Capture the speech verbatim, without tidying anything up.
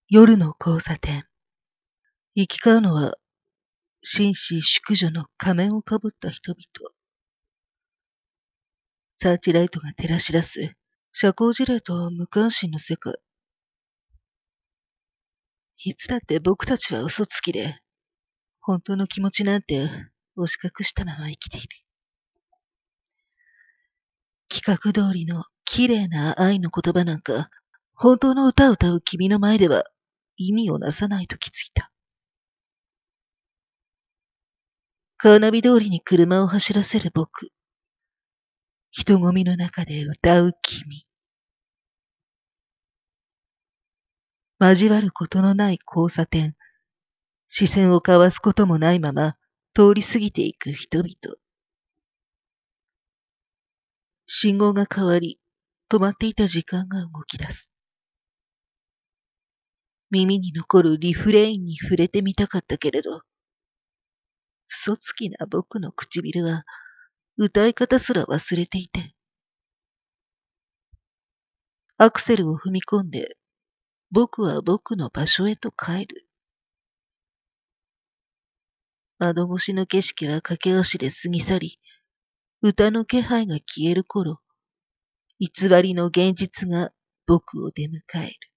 夜の交差点。行き交うのは、紳士淑女の仮面をかぶった人々。サーチライトが照らし出す社交辞令と無関心の世界。いつだって僕たちは嘘つきで、本当の気持ちなんて押し隠したまま生きている。企画通りの綺麗な愛の言葉なんか、本当の歌を歌う君の前では意味をなさないと気づいた。カーナビ通りに車を走らせる僕。人混みの中で歌う君。交わることのない交差点。視線を交わすこともないまま通り過ぎていく人々。信号が変わり、止まっていた時間が動き出す。耳に残るリフレインに触れてみたかったけれど、嘘つきな僕の唇は歌い方すら忘れていて。アクセルを踏み込んで、僕は僕の場所へと帰る。窓越しの景色は駆け足で過ぎ去り、歌の気配が消える頃、偽りの現実が僕を出迎える。